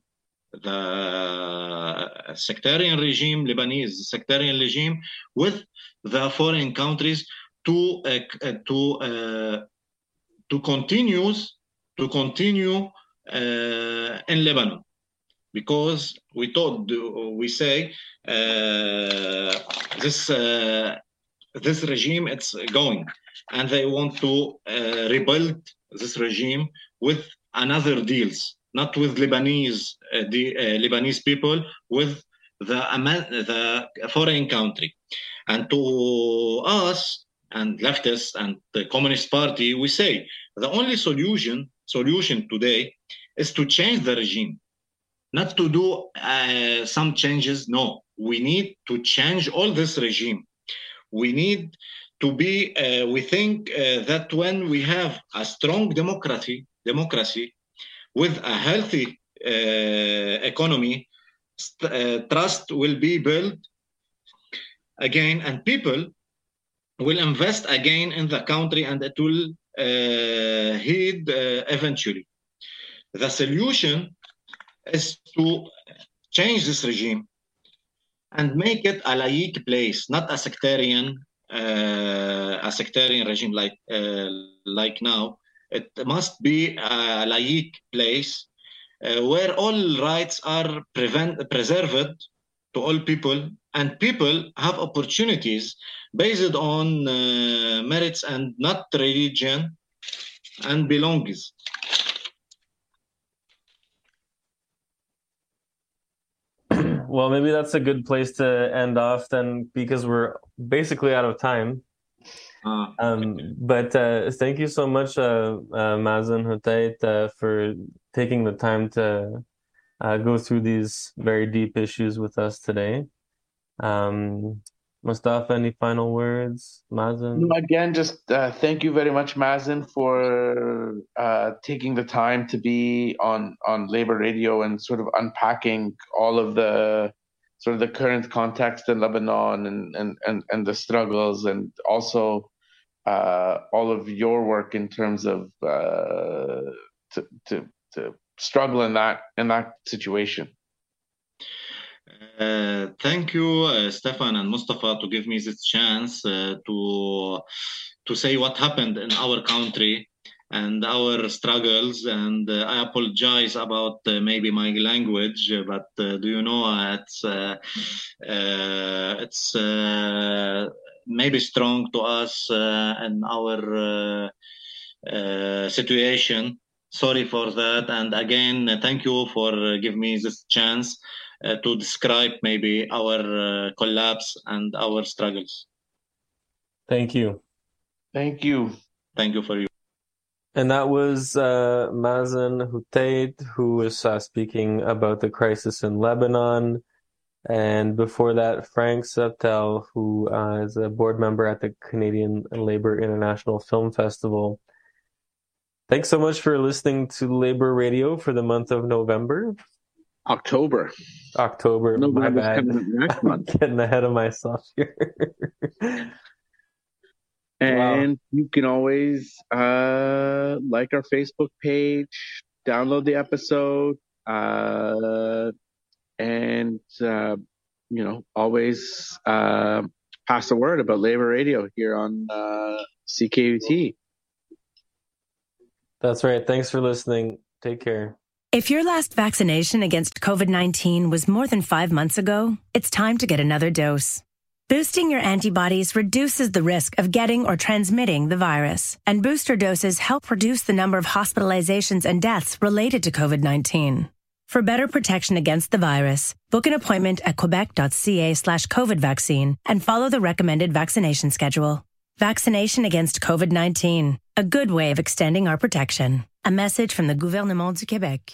the sectarian regime, Lebanese sectarian regime, with the foreign countries to uh, to uh, to continue to continue uh, in Lebanon. Because we thought, we say, uh, this uh, this regime it's going, and they want to uh, rebuild this regime with another deals, not with Lebanese uh, the uh, Lebanese people, with the the foreign country. And to us and leftists and the Communist Party, we say the only solution solution today is to change the regime. Not to do uh, some changes. No, we need to change all this regime. We need to be, uh, we think uh, that when we have a strong democracy, democracy with a healthy uh, economy, st- uh, trust will be built again, and people will invest again in the country, and it will uh, heed uh, eventually. The solution is to change this regime and make it a laïc place, not a sectarian, uh, a sectarian regime like uh, like now. It must be a laïc place uh, where all rights are prevent, preserved to all people, and people have opportunities based on uh, merits and not religion and belongings. Well, maybe that's a good place to end off then, because we're basically out of time. Uh, um, but uh, thank you so much, uh, uh, Mazen Hoteit, uh, for taking the time to uh, go through these very deep issues with us today. Um, Mustafa, any final words? Mazen? No, again, just uh, thank you very much, Mazen, for uh, taking the time to be on, on Labor Radio and sort of unpacking all of the sort of the current context in Lebanon and, and, and, and the struggles, and also uh, all of your work in terms of uh, to, to, to struggle in that in that situation. Uh, thank you, uh, Stefan and Mustafa, to give me this chance uh, to to say what happened in our country and our struggles. And uh, I apologize about uh, maybe my language, but uh, do you know uh, it's uh, uh, it's uh, maybe strong to us uh, and our uh, uh, situation. Sorry for that. And again, uh, thank you for uh, giving me this chance Uh, to describe maybe our uh, collapse and our struggles. Thank you. Thank you. Thank you for you. And that was uh, Mazen Hoteit, who was uh, speaking about the crisis in Lebanon. And before that, Frank Septel, who uh, is a board member at the Canadian Labour International Film Festival. Thanks so much for listening to Labor Radio for the month of November. October. October. No, my bad. Next month. I'm getting ahead of myself here. And wow. You can always uh, like our Facebook page, download the episode, uh, and uh, you know, always uh, pass the word about Labor Radio here on uh, C K U T. That's right. Thanks for listening. Take care. If your last vaccination against COVID nineteen was more than five months ago, it's time to get another dose. Boosting your antibodies reduces the risk of getting or transmitting the virus, and booster doses help reduce the number of hospitalizations and deaths related to COVID nineteen. For better protection against the virus, book an appointment at quebec.ca slash COVID vaccine and follow the recommended vaccination schedule. Vaccination against COVID nineteen, a good way of extending our protection. A message from the Gouvernement du Québec.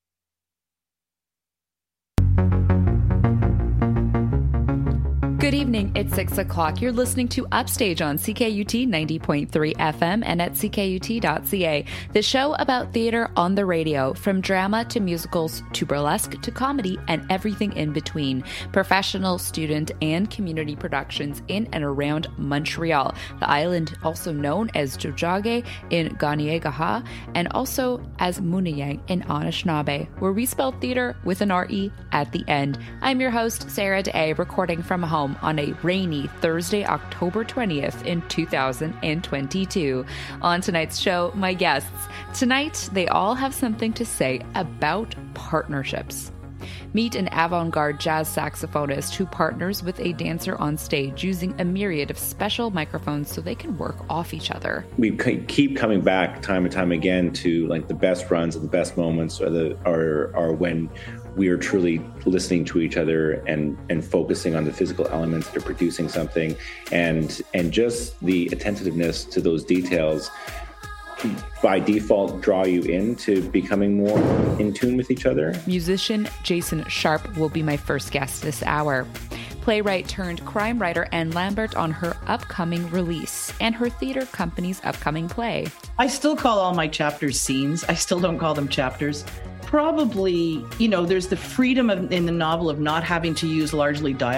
Good evening. It's six o'clock. You're listening to Upstage on C K U T ninety point three F M and at C K U T dot C A, the show about theater on the radio, from drama to musicals to burlesque to comedy and everything in between. Professional, student, and community productions in and around Montreal, the island also known as Tiohtià:ke in Kanien'kehá:ka, and also as Muniyang in Anishinaabe, where we spell theater with an R E at the end. I'm your host, Sarah Day, recording from home on a rainy Thursday, October twentieth in two thousand twenty-two. On tonight's show, my guests. Tonight, they all have something to say about partnerships. Meet an avant-garde jazz saxophonist who partners with a dancer on stage using a myriad of special microphones so they can work off each other. We keep coming back time and time again to like the best runs and the best moments are the are are when we are truly listening to each other and and focusing on the physical elements that are producing something, and and just the attentiveness to those details by default draw you into becoming more in tune with each other. Musician Jason Sharp will be my first guest this hour. Playwright turned crime writer Anne Lambert on her upcoming release and her theater company's upcoming play. I still call all my chapters scenes. I still don't call them chapters. Probably, you know, there's the freedom of, in the novel of not having to use largely dialogue.